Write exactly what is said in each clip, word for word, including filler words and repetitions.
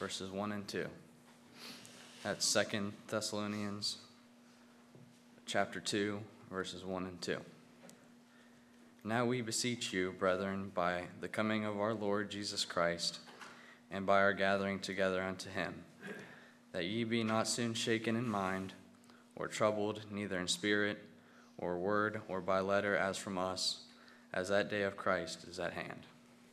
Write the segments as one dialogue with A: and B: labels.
A: verses one and two. That's Second Thessalonians chapter two, verses one and two. Now we beseech you, brethren, by the coming of our Lord Jesus Christ, and by our gathering together unto him, that ye be not soon shaken in mind, or troubled, neither in spirit, or word, or by letter as from us, as that day of Christ is at hand.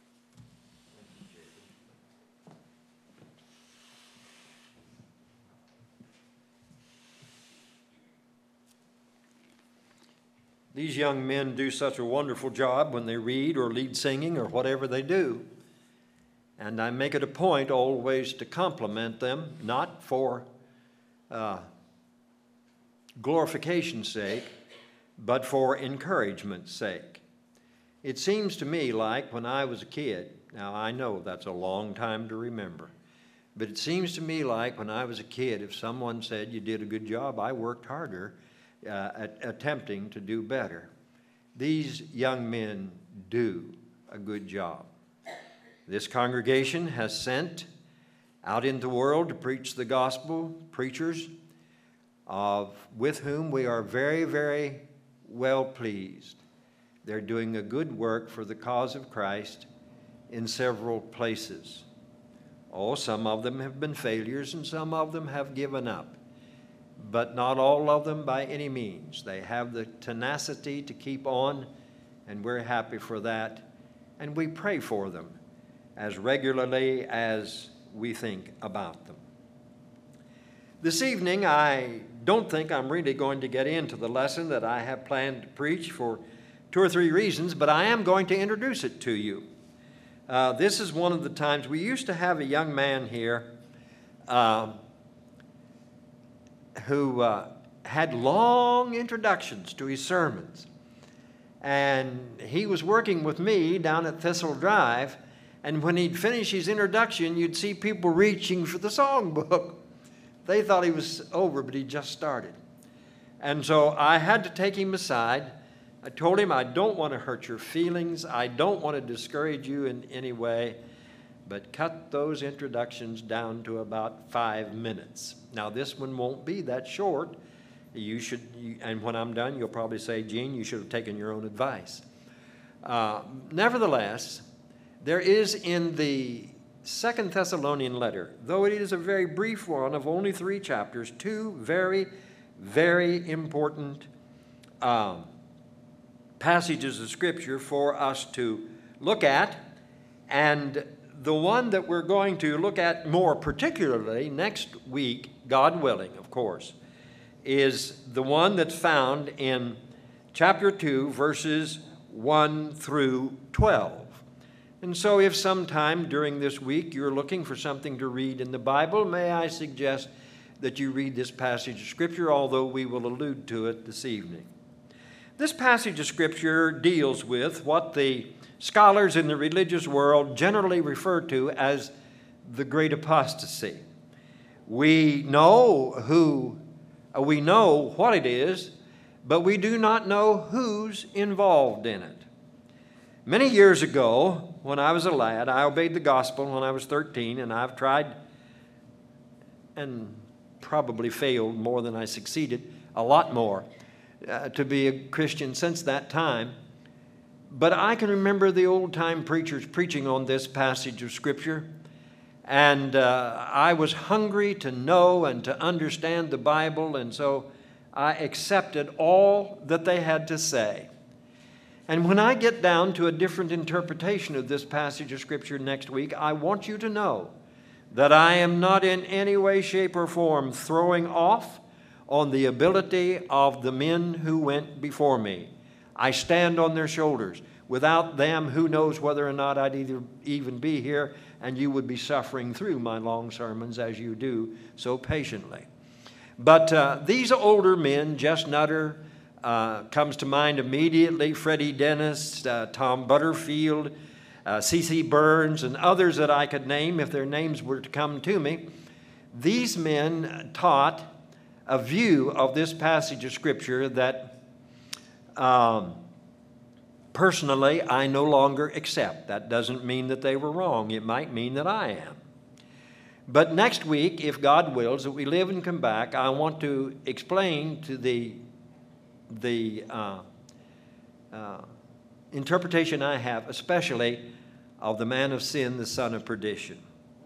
B: These young men do such a wonderful job when they read or lead singing or whatever they do. And I make it a point always to compliment them, not for uh, glorification's sake, but for encouragement's sake. It seems to me like when I was a kid, now I know that's a long time to remember, but it seems to me like when I was a kid, if someone said you did a good job, I worked harder uh, at attempting to do better. These young men do a good job. This congregation has sent out into the world to preach the gospel preachers of with whom we are very, very well pleased. They're doing a good work for the cause of Christ in several places. Oh, some of them have been failures and some of them have given up, but not all of them by any means. They have the tenacity to keep on, and we're happy for that, and we pray for them as regularly as we think about them. This evening, I don't think I'm really going to get into the lesson that I have planned to preach for two or three reasons, but I am going to introduce it to you. Uh, this is one of the times we used to have a young man here uh, who uh, had long introductions to his sermons. And he was working with me down at Thistle Drive, and when he'd finish his introduction, you'd see people reaching for the songbook. They thought he was over, but he just started. And so I had to take him aside. I told him, I don't want to hurt your feelings. I don't want to discourage you in any way, but cut those introductions down to about five minutes. Now, this one won't be that short. You should, you, and when I'm done, you'll probably say, Gene, you should have taken your own advice. Uh, nevertheless, there is in the Second Thessalonian letter, though it is a very brief one of only three chapters, two very, very important um, passages of Scripture for us to look at. And the one that we're going to look at more particularly next week, God willing, of course, is the one that's found in chapter two, verses one through twelve. And so if sometime during this week you're looking for something to read in the Bible, may I suggest that you read this passage of Scripture, although we will allude to it this evening. This passage of Scripture deals with what the scholars in the religious world generally refer to as the great apostasy. We know who, we know what it is, but we do not know who's involved in it. Many years ago, when I was a lad, I obeyed the gospel when I was thirteen, and I've tried and probably failed more than I succeeded, a lot more, uh, to be a Christian since that time. But I can remember the old-time preachers preaching on this passage of Scripture, and uh, I was hungry to know and to understand the Bible, and so I accepted all that they had to say. And when I get down to a different interpretation of this passage of Scripture next week, I want you to know that I am not in any way, shape, or form throwing off on the ability of the men who went before me. I stand on their shoulders. Without them, who knows whether or not I'd either even be here, and you would be suffering through my long sermons as you do so patiently. But uh, these older men, Jess Nutter, Uh, comes to mind immediately, Freddie Dennis, uh, Tom Butterfield, uh, C C Burns, and others that I could name if their names were to come to me. These men taught a view of this passage of Scripture that um, personally I no longer accept. That doesn't mean that they were wrong. It might mean that I am. But next week, if God wills, that we live and come back, I want to explain to the, the uh, uh, interpretation I have, especially of the man of sin, the son of perdition.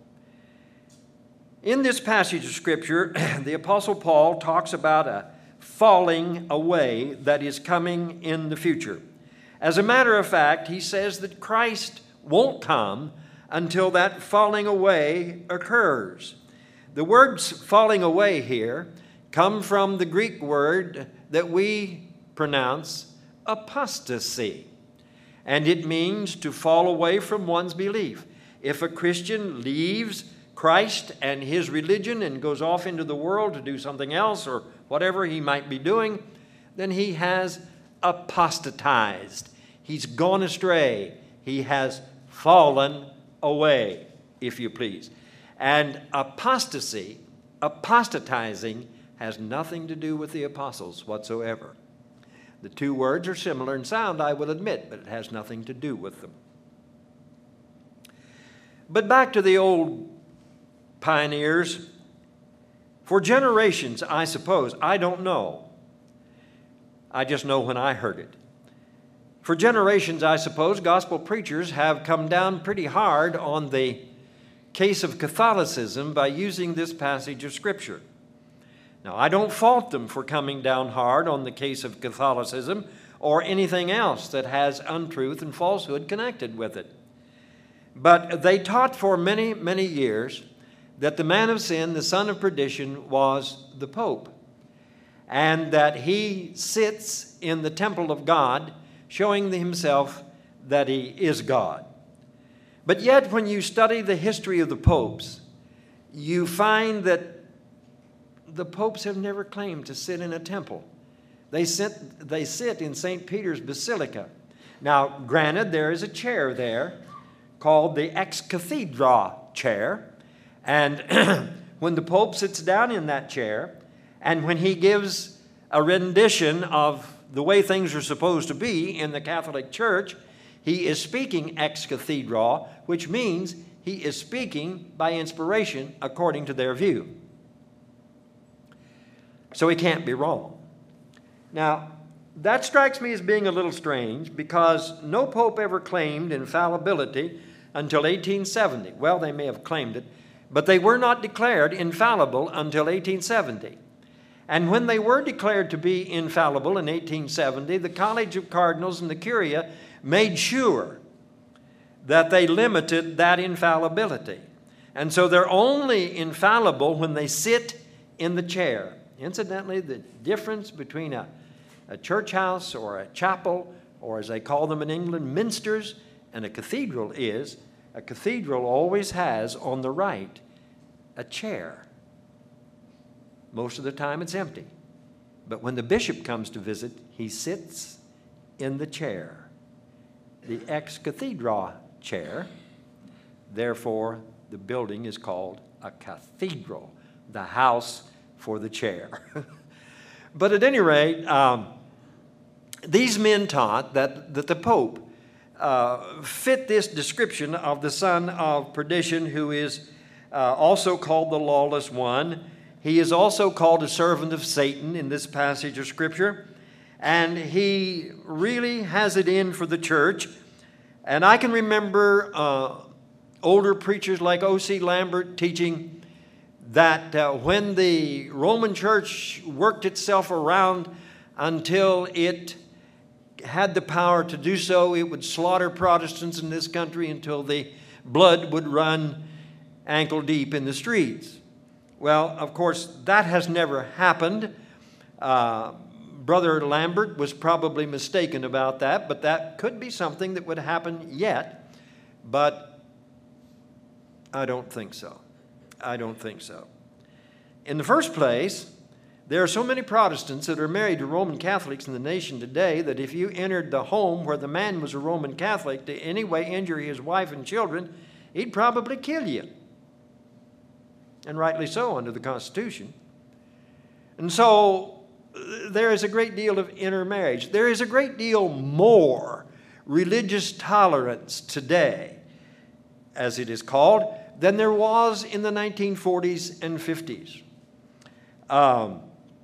B: In this passage of Scripture, the Apostle Paul talks about a falling away that is coming in the future. As a matter of fact, he says that Christ won't come until that falling away occurs. The words falling away here come from the Greek word that we pronounce apostasy, and it means to fall away from one's belief. If a Christian leaves Christ and his religion and goes off into the world to do something else or whatever he might be doing, then he has apostatized. He's gone astray. He has fallen away, if you please. And apostasy, apostatizing, has nothing to do with the apostles whatsoever. The two words are similar in sound, I will admit, but it has nothing to do with them. But back to the old pioneers. For generations, I suppose, I don't know. I just know when I heard it. For generations, I suppose, gospel preachers have come down pretty hard on the case of Catholicism by using this passage of Scripture. Now, I don't fault them for coming down hard on the case of Catholicism or anything else that has untruth and falsehood connected with it. But they taught for many, many years that the man of sin, the son of perdition, was the Pope, and that he sits in the temple of God, showing himself that he is God. But yet, when you study the history of the popes, you find that the popes have never claimed to sit in a temple. They sit, they sit in Saint Peter's Basilica. Now, granted, there is a chair there called the ex cathedra chair, and when the Pope sits down in that chair, and when he gives a rendition of the way things are supposed to be in the Catholic Church, he is speaking ex cathedra, which means he is speaking by inspiration according to their view. So he can't be wrong. Now, that strikes me as being a little strange because no pope ever claimed infallibility until eighteen seventy. Well, they may have claimed it, but they were not declared infallible until eighteen seventy. And when they were declared to be infallible in eighteen seventy, the College of Cardinals and the Curia made sure that they limited that infallibility. And so they're only infallible when they sit in the chair. Incidentally, the difference between a, a church house or a chapel, or as they call them in England, minsters, and a cathedral is, a cathedral always has on the right a chair. Most of the time it's empty. But when the bishop comes to visit, he sits in the chair, the ex cathedra chair. Therefore, the building is called a cathedral, the house for the chair. But at any rate, um, these men taught that, that the Pope uh, fit this description of the son of perdition, who is uh, also called the lawless one. He is also called a servant of Satan in this passage of Scripture, and he really has it in for the church. And I can remember uh, older preachers like O C Lambert teaching that uh, when the Roman Church worked itself around until it had the power to do so, it would slaughter Protestants in this country until the blood would run ankle deep in the streets. Well, of course, that has never happened. Uh, Brother Lambert was probably mistaken about that, but that could be something that would happen yet. But I don't think so. I don't think so. In the first place, there are so many Protestants that are married to Roman Catholics in the nation today that if you entered the home where the man was a Roman Catholic to any way injure his wife and children, he'd probably kill you. And rightly so under the Constitution. And so there is a great deal of intermarriage. There is a great deal more religious tolerance today, as it is called, than there was in the nineteen forties and fifties. Um,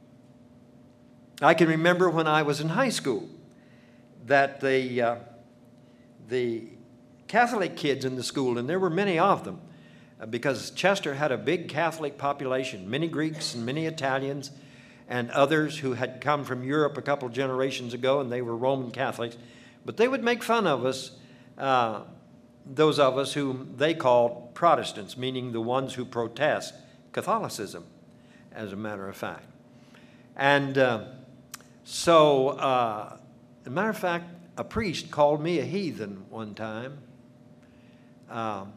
B: I can remember when I was in high school that the, uh, the Catholic kids in the school, and there were many of them, uh, because Chester had a big Catholic population, many Greeks and many Italians and others who had come from Europe a couple generations ago, and they were Roman Catholics. But they would make fun of us, uh, those of us whom they called Protestants, meaning the ones who protest Catholicism, as a matter of fact. And uh, so, uh, as a matter of fact, a priest called me a heathen one time. Um,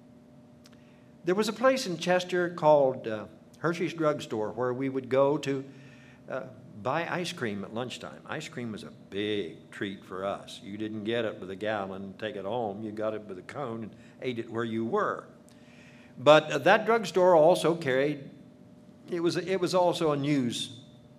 B: there was a place in Chester called uh, Hershey's Drugstore where we would go to uh, buy ice cream at lunchtime. Ice cream was a big treat for us. You didn't get it with a gallon and take it home. You got it with a cone and ate it where you were. But uh, that drugstore also carried, it was, it was also a news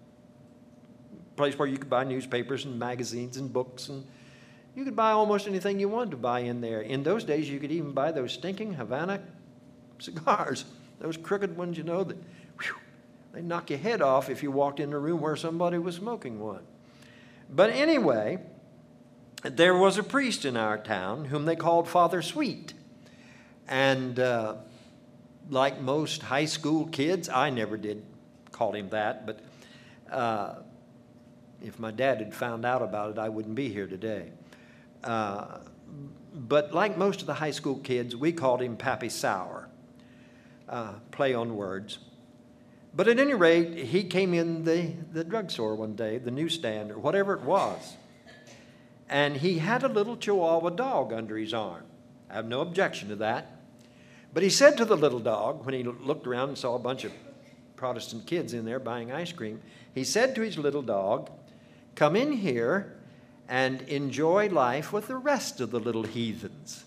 B: place where you could buy newspapers and magazines and books, and you could buy almost anything you wanted to buy in there. In those days, you could even buy those stinking Havana cigars, those crooked ones, you know, that whew, they'd knock your head off if you walked in a room where somebody was smoking one. But anyway, there was a priest in our town whom they called Father Sweet. And uh, like most high school kids, I never did call him that, but uh, if my dad had found out about it, I wouldn't be here today. Uh, but like most of the high school kids, we called him Pappy Sour, uh, play on words. But at any rate, he came in the, the drugstore one day, the newsstand or whatever it was, and he had a little Chihuahua dog under his arm. I have no objection to that. But he said to the little dog, when he looked around and saw a bunch of Protestant kids in there buying ice cream, he said to his little dog, "Come in here and enjoy life with the rest of the little heathens."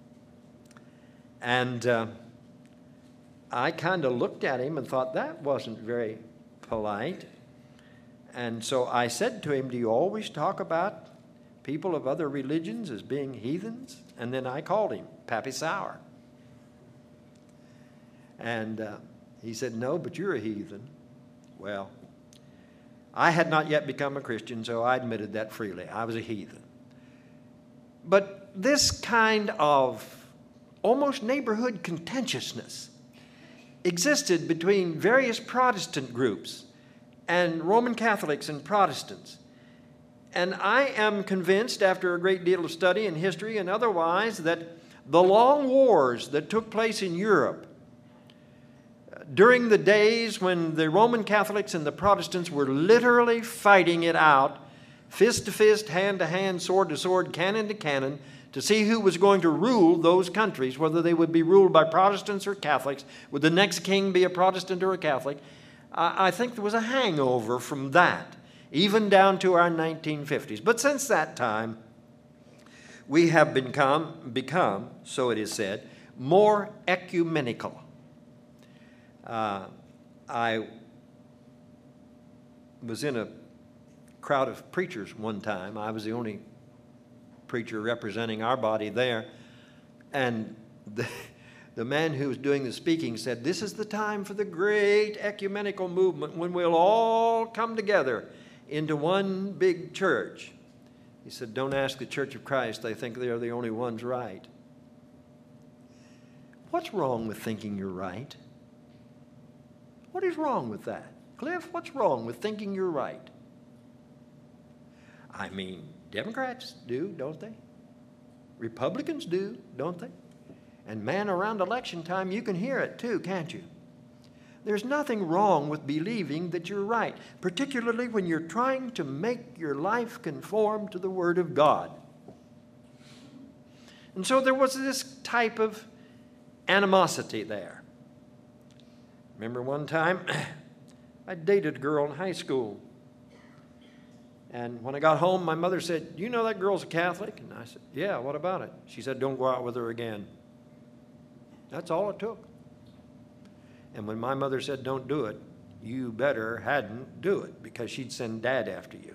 B: And uh, I kind of looked at him and thought that wasn't very polite. And so I said to him, "Do you always talk about people of other religions as being heathens?" And then I called him Pappy Sour. And uh, he said, "No, but you're a heathen." Well, I had not yet become a Christian, so I admitted that freely. I was a heathen. But this kind of almost neighborhood contentiousness existed between various Protestant groups and Roman Catholics and Protestants. And I am convinced, after a great deal of study in history and otherwise, that the long wars that took place in Europe during the days when the Roman Catholics and the Protestants were literally fighting it out, fist to fist, hand to hand, sword to sword, cannon to cannon, to see who was going to rule those countries, whether they would be ruled by Protestants or Catholics, would the next king be a Protestant or a Catholic. I, I think there was a hangover from that, even down to our nineteen fifties. But since that time, we have become, become, so it is said, more ecumenical. Uh, I was in a crowd of preachers one time. I was the only preacher representing our body there. And the, the man who was doing the speaking said, "This is the time for the great ecumenical movement when we'll all come together into one big church." He said, "Don't ask the Church of Christ. They think they're the only ones right." What's wrong with thinking you're right? What is wrong with that? Cliff, what's wrong with thinking you're right? I mean, Democrats do, don't they? Republicans do, don't they? And man, around election time, you can hear it too, can't you? There's nothing wrong with believing that you're right, particularly when you're trying to make your life conform to the Word of God. And so there was this type of animosity there. Remember one time, I dated a girl in high school. And when I got home, my mother said, "Do you know that girl's a Catholic?" And I said, "Yeah, what about it?" She said, "Don't go out with her again." That's all it took. And when my mother said, "Don't do it," you better hadn't do it, because she'd send Dad after you.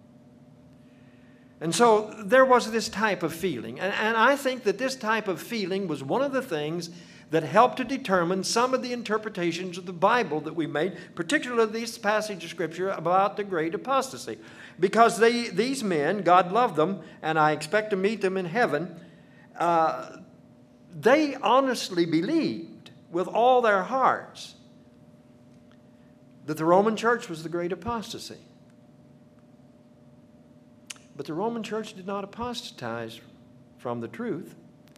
B: And so there was this type of feeling. And, and I think that this type of feeling was one of the things that help to determine some of the interpretations of the Bible that we made, particularly this passage of Scripture about the great apostasy. Because they, these men, God loved them, and I expect to meet them in heaven, uh, they honestly believed with all their hearts that the Roman church was the great apostasy. But the Roman church did not apostatize from the truth.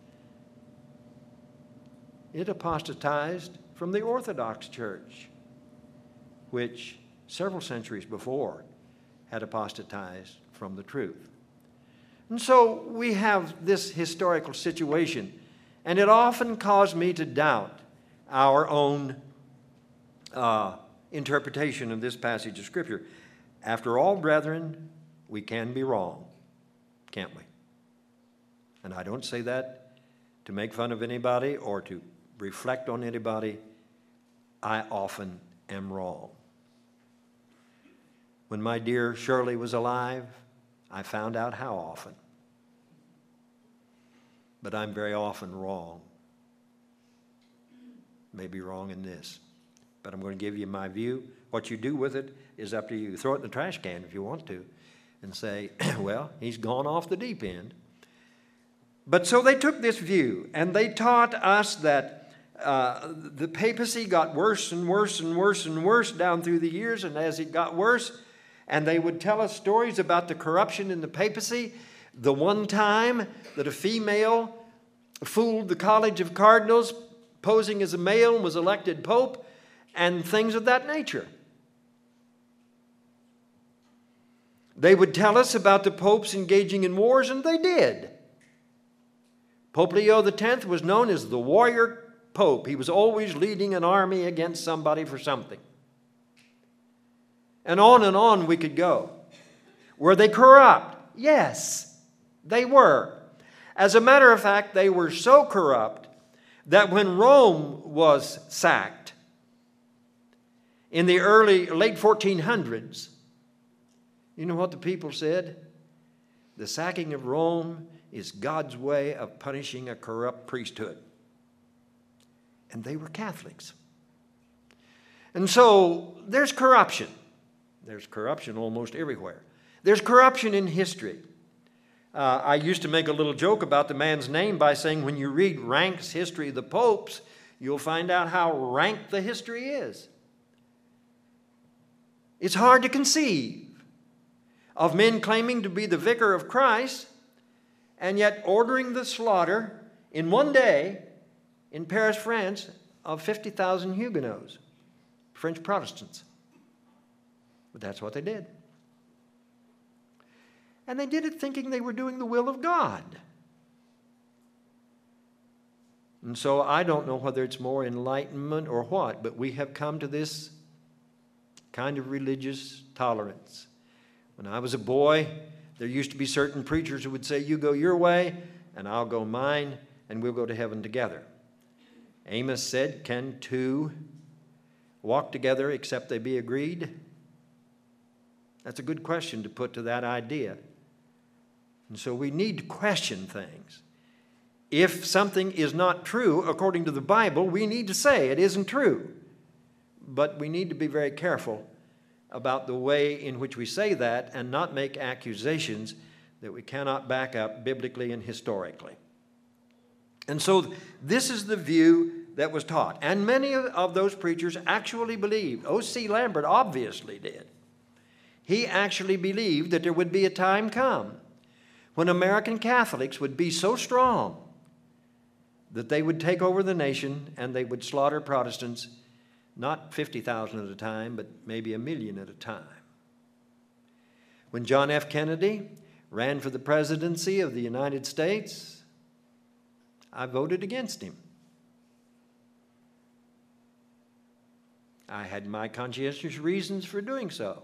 B: It apostatized from the Orthodox Church, which several centuries before had apostatized from the truth. And so we have this historical situation, and it often caused me to doubt our own uh, interpretation of this passage of Scripture. After all, brethren, we can be wrong, can't we? And I don't say that to make fun of anybody or to reflect on anybody. I often am wrong. When my dear Shirley was alive, I found out how often. But I'm very often wrong. Maybe wrong in this. But I'm going to give you my view. What you do with it is up to you. Throw it in the trash can if you want to and say, well, he's gone off the deep end. But so they took this view, and they taught us that uh, the papacy got worse and worse and worse and worse down through the years, and as it got worse, and they would tell us stories about the corruption in the papacy. The one time that a female fooled the College of Cardinals, posing as a male, and was elected pope, and things of that nature. They would tell us about the popes engaging in wars, and they did. Pope Leo the tenth was known as the warrior pope. He was always leading an army against somebody for something. And on and on we could go. Were they corrupt? Yes, they were. As a matter of fact, they were so corrupt that when Rome was sacked in the early, late fourteen hundreds, you know what the people said? The sacking of Rome is God's way of punishing a corrupt priesthood. And they were Catholics. And so there's corruption. There's corruption almost everywhere. There's corruption in history. Uh, I used to make a little joke about the man's name by saying when you read Rank's History of the Popes, you'll find out how rank the history is. It's hard to conceive of men claiming to be the vicar of Christ and yet ordering the slaughter in one day in Paris, France, of fifty thousand Huguenots, French Protestants. But that's what they did. And they did it thinking they were doing the will of God. And so I don't know whether it's more enlightenment or what, but we have come to this kind of religious tolerance. When I was a boy, there used to be certain preachers who would say, you go your way, and I'll go mine, and we'll go to heaven together. Amos said, can two walk together except they be agreed? That's a good question to put to that idea. And so we need to question things. If something is not true according to the Bible, we need to say it isn't true. But we need to be very careful about the way in which we say that and not make accusations that we cannot back up biblically and historically. And so this is the view that was taught. And many of those preachers actually believed. O C Lambert obviously did. He actually believed that there would be a time come when American Catholics would be so strong that they would take over the nation and they would slaughter Protestants, not fifty thousand at a time, but maybe a million at a time. When John F. Kennedy ran for the presidency of the United States, I voted against him. I had my conscientious reasons for doing so.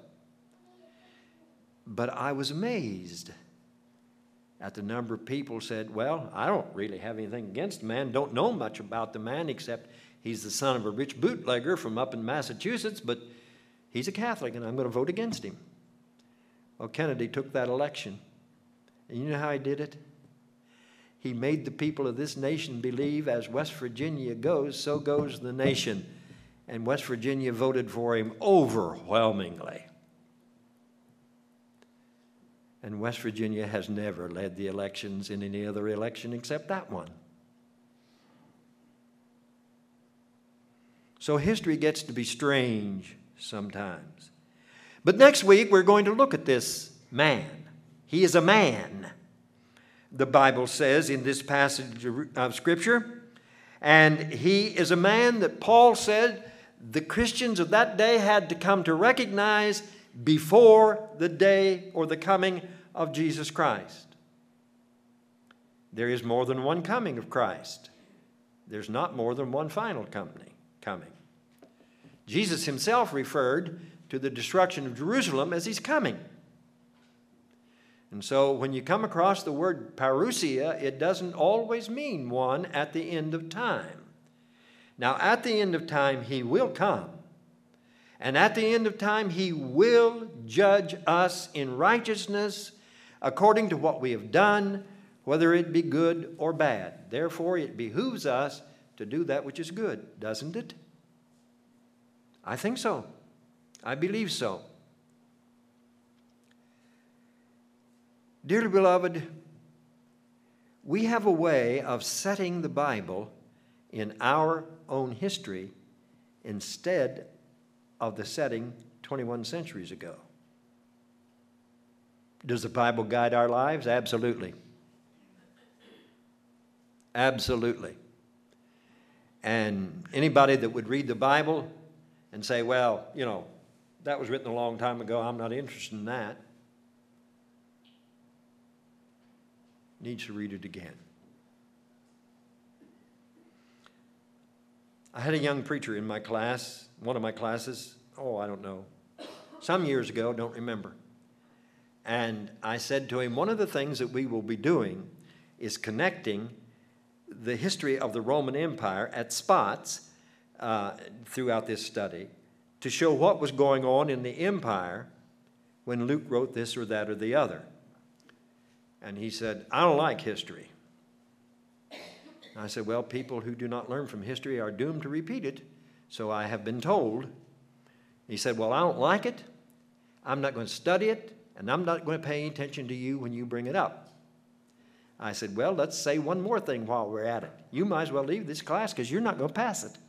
B: But I was amazed at the number of people who said, well, I don't really have anything against the man, don't know much about the man except he's the son of a rich bootlegger from up in Massachusetts, but he's a Catholic and I'm going to vote against him. Well, Kennedy took that election. And you know how he did it? He made the people of this nation believe as West Virginia goes, so goes the nation. And West Virginia voted for him overwhelmingly. And West Virginia has never led the elections in any other election except that one. So history gets to be strange sometimes. But next week we're going to look at this man. He is a man, the Bible says in this passage of Scripture. And he is a man that Paul said the Christians of that day had to come to recognize before the day or the coming of Jesus Christ. There is more than one coming of Christ. There's not more than one final company coming. Jesus himself referred to the destruction of Jerusalem as he's coming. And so when you come across the word parousia, it doesn't always mean one at the end of time. Now, at the end of time, he will come. And at the end of time, he will judge us in righteousness according to what we have done, whether it be good or bad. Therefore, it behooves us to do that which is good, doesn't it? I think so. I believe so. Dearly beloved, we have a way of setting the Bible in our own history instead of the setting twenty-one centuries ago. Does the Bible guide our lives? Absolutely. Absolutely. And anybody that would read the Bible and say, well, you know, that was written a long time ago, I'm not interested in that, needs to read it again. I had a young preacher in my class, one of my classes, oh, I don't know, some years ago, don't remember. And I said to him, one of the things that we will be doing is connecting the history of the Roman Empire at spots uh, throughout this study to show what was going on in the empire when Luke wrote this or that or the other. And he said, I don't like history. I said, well, people who do not learn from history are doomed to repeat it, so I have been told. He said, well, I don't like it, I'm not going to study it, and I'm not going to pay any attention to you when you bring it up. I said, well, let's say one more thing while we're at it. You might as well leave this class because you're not going to pass it.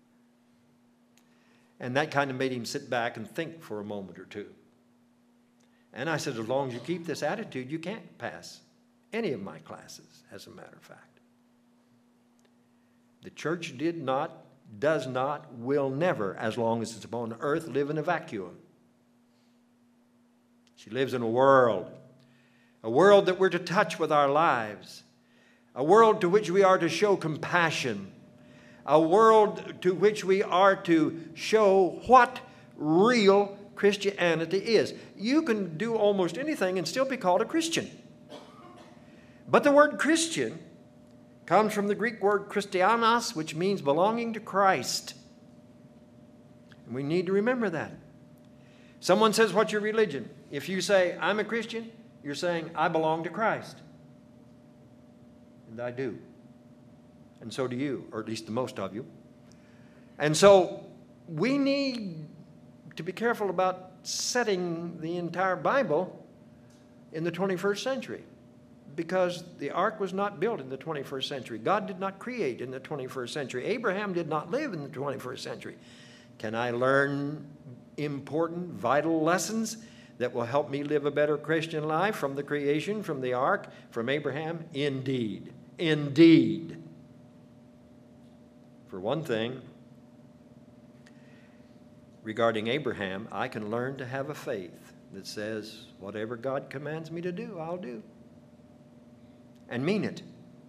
B: And that kind of made him sit back and think for a moment or two. And I said, as long as you keep this attitude, you can't pass any of my classes, as a matter of fact. The church did not, does not, will never, as long as it's upon earth, live in a vacuum. She lives in a world, a world that we're to touch with our lives, a world to which we are to show compassion, a world to which we are to show what real Christianity is. You can do almost anything and still be called a Christian. But the word Christian comes from the Greek word Christianos, which means belonging to Christ. And we need to remember that. Someone says, what's your religion? If you say, I'm a Christian, you're saying, I belong to Christ. And I do. And so do you, or at least the most of you. And so we need to be careful about setting the entire Bible in the twenty-first century. Because the ark was not built in the twenty-first century. God did not create in the twenty-first century. Abraham did not live in the twenty-first century. Can I learn important, vital lessons that will help me live a better Christian life from the creation, from the ark, from Abraham? Indeed. Indeed. For one thing, regarding Abraham, I can learn to have a faith that says, whatever God commands me to do, I'll do. And mean it.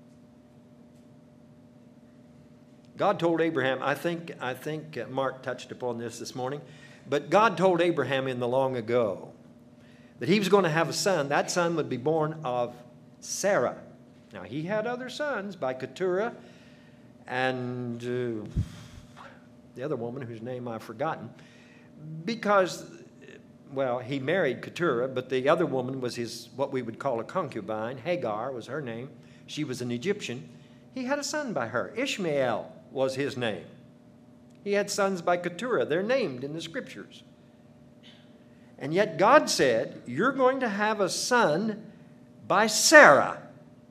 B: God told Abraham, I think, I think Mark touched upon this this morning, but God told Abraham in the long ago that he was going to have a son. That son would be born of Sarah. Now, he had other sons by Keturah and uh, the other woman whose name I've forgotten, because, well, he married Keturah, but the other woman was his, what we would call a concubine. Hagar was her name. She was an Egyptian. He had a son by her. Ishmael was his name. He had sons by Keturah. They're named in the scriptures. And yet God said, you're going to have a son by Sarah.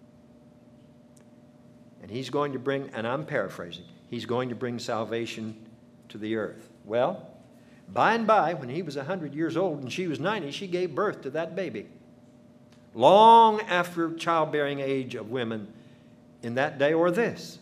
B: And he's going to bring, and I'm paraphrasing, he's going to bring salvation to the earth. Well, by and by, when he was one hundred years old and she was ninety, she gave birth to that baby. Long after childbearing age of women in that day or this.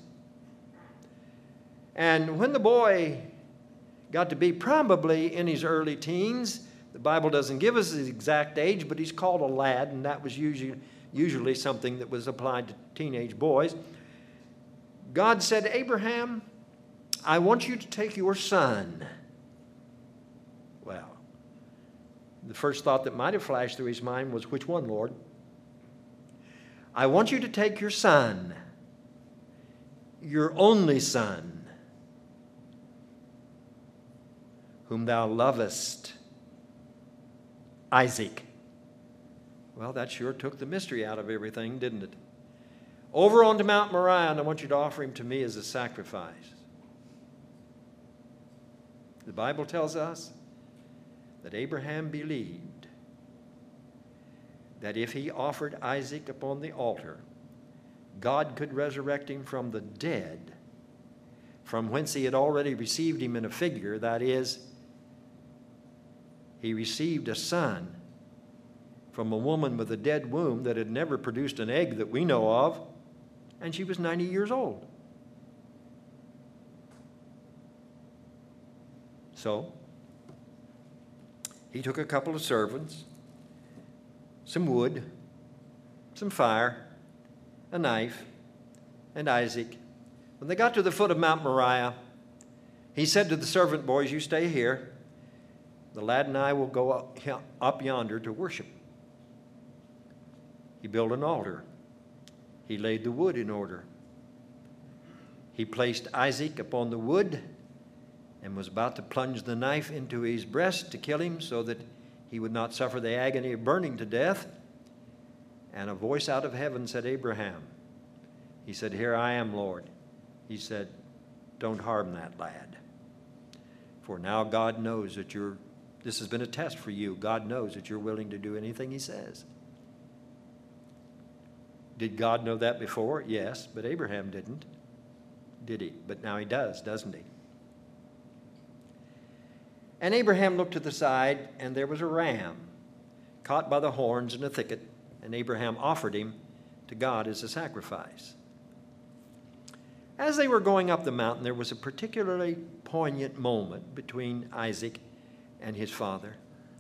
B: And when the boy got to be probably in his early teens, the Bible doesn't give us his exact age, but he's called a lad, and that was usually, usually something that was applied to teenage boys. God said, Abraham, I want you to take your son. Well, the first thought that might have flashed through his mind was, which one, Lord? I want you to take your son, your only son, whom thou lovest, Isaac. Well, that sure took the mystery out of everything, didn't it? Over onto Mount Moriah, and I want you to offer him to me as a sacrifice. The Bible tells us that Abraham believed that if he offered Isaac upon the altar, God could resurrect him from the dead, from whence he had already received him in a figure, that is, he received a son from a woman with a dead womb that had never produced an egg that we know of, and she was ninety years old. So, he took a couple of servants, some wood, some fire, a knife, and Isaac. When they got to the foot of Mount Moriah, he said to the servant boys, you stay here. The lad and I will go up, up yonder to worship. He built an altar. He laid the wood in order. He placed Isaac upon the wood and was about to plunge the knife into his breast to kill him so that he would not suffer the agony of burning to death. And a voice out of heaven said, Abraham. He said, here I am, Lord. He said, don't harm that lad. For now God knows that you're, this has been a test for you. God knows that you're willing to do anything he says. Did God know that before? Yes, but Abraham didn't. Did he? But now he does, doesn't he? And Abraham looked to the side, and there was a ram caught by the horns in a thicket, and Abraham offered him to God as a sacrifice. As they were going up the mountain, there was a particularly poignant moment between Isaac and his father.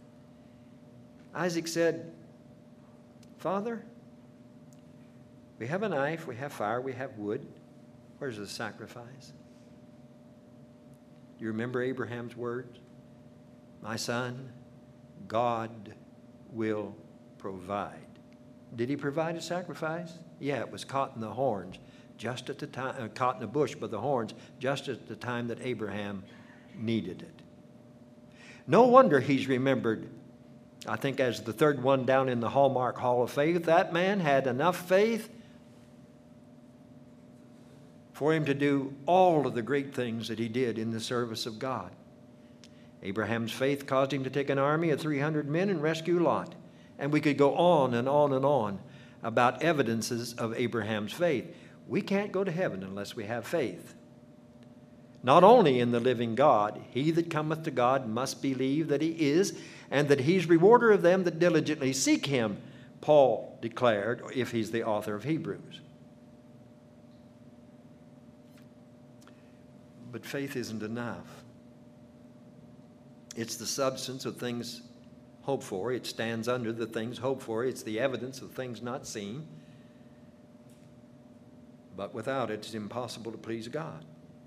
B: Isaac said, Father, we have a knife, we have fire, we have wood. Where's the sacrifice? Do you remember Abraham's words? My son, God will provide. Did he provide a sacrifice? Yeah, it was caught in the horns, just at the time, uh, caught in the bush by the horns, just at the time that Abraham needed it. No wonder he's remembered, I think, as the third one down in the Hallmark Hall of Faith. That man had enough faith for him to do all of the great things that he did in the service of God. Abraham's faith caused him to take an army of three hundred men and rescue Lot. And we could go on and on and on about evidences of Abraham's faith. We can't go to heaven unless we have faith. Not only in the living God, he that cometh to God must believe that he is, and that he's rewarder of them that diligently seek him, Paul declared, if he's the author of Hebrews. But faith isn't enough. It's the substance of things hoped for. It stands under the things hoped for. It's the evidence of things not seen. But without it, it's impossible to please God.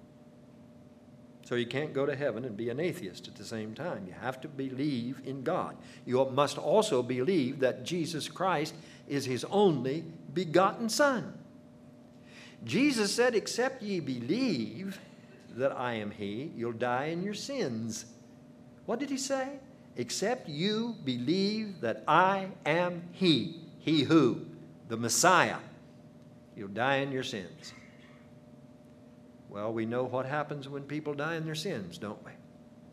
B: So you can't go to heaven and be an atheist at the same time. You have to believe in God. You must also believe that Jesus Christ is his only begotten Son. Jesus said, except ye believe that I am he, you'll die in your sins. What did he say? Except you believe that I am he. He who? The Messiah. You'll die in your sins. Well, we know what happens when people die in their sins, don't we?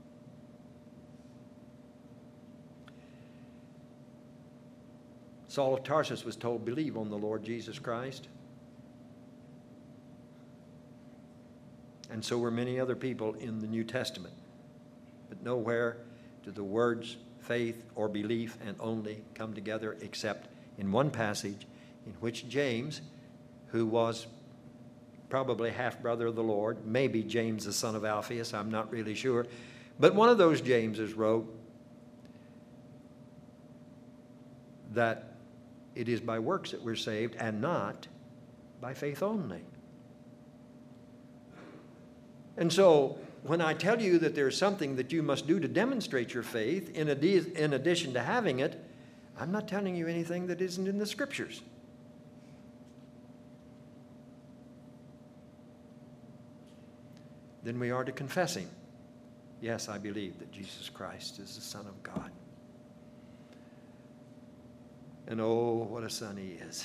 B: Saul of Tarsus was told, believe on the Lord Jesus Christ. And so were many other people in the New Testament. But nowhere do the words faith or belief and only come together except in one passage in which James, who was probably half-brother of the Lord, maybe James the son of Alphaeus, I'm not really sure, but one of those Jameses wrote that it is by works that we're saved and not by faith only. And so when I tell you that there's something that you must do to demonstrate your faith in, adi- in addition to having it, I'm not telling you anything that isn't in the Scriptures. Then we are to confess Him. Yes, I believe that Jesus Christ is the Son of God. And oh, what a son He is.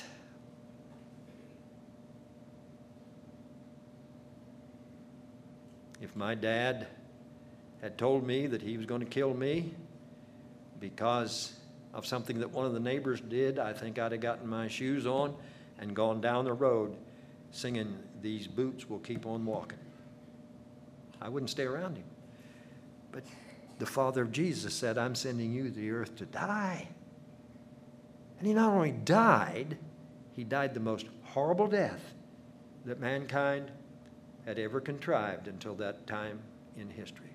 B: If my dad had told me that he was going to kill me because of something that one of the neighbors did, I think I'd have gotten my shoes on and gone down the road singing, "These boots will keep on walking." I wouldn't stay around him. But the Father of Jesus said, I'm sending you to the earth to die. And He not only died, He died the most horrible death that mankind had ever contrived until that time in history.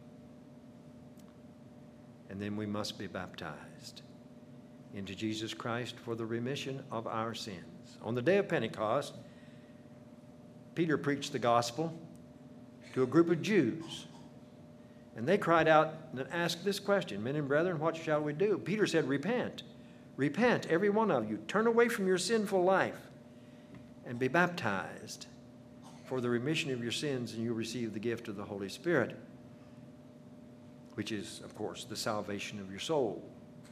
B: And then we must be baptized into Jesus Christ for the remission of our sins. On the day of Pentecost, Peter preached the gospel to a group of Jews. And they cried out and asked this question, "Men and brethren, what shall we do?" Peter said, repent. Repent, every one of you. Turn away from your sinful life and be baptized for the remission of your sins, and you'll receive the gift of the Holy Spirit, which is, of course, the salvation of your soul.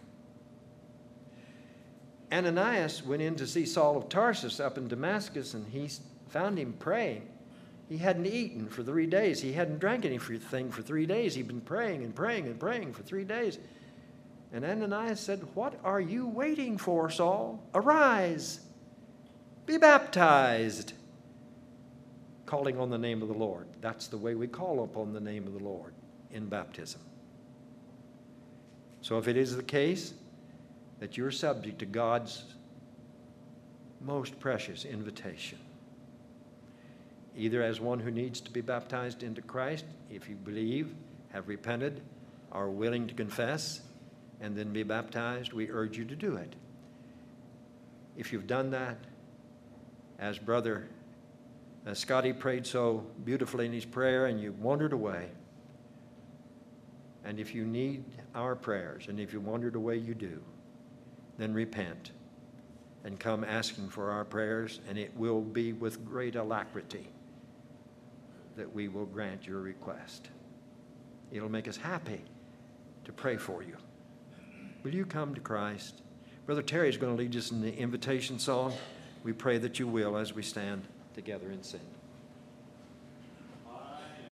B: Ananias went in to see Saul of Tarsus up in Damascus, and he found him praying. He hadn't eaten for three days. He hadn't drank anything for three days. He'd been praying and praying and praying for three days. And Ananias said, "What are you waiting for, Saul? Arise, be baptized," calling on the name of the Lord. That's the way we call upon the name of the Lord, in baptism. So if it is the case that you're subject to God's most precious invitation, either as one who needs to be baptized into Christ, if you believe, have repented, are willing to confess, and then be baptized, we urge you to do it. If you've done that, as Brother uh, Scotty prayed so beautifully in his prayer, and you've wandered away, and if you need our prayers, and if you wandered away, you do, then repent and come asking for our prayers, and it will be with great alacrity that we will grant your request. It'll make us happy to pray for you. Will you come to Christ? Brother Terry is going to lead us in the invitation song. We pray that you will as we stand together and sing.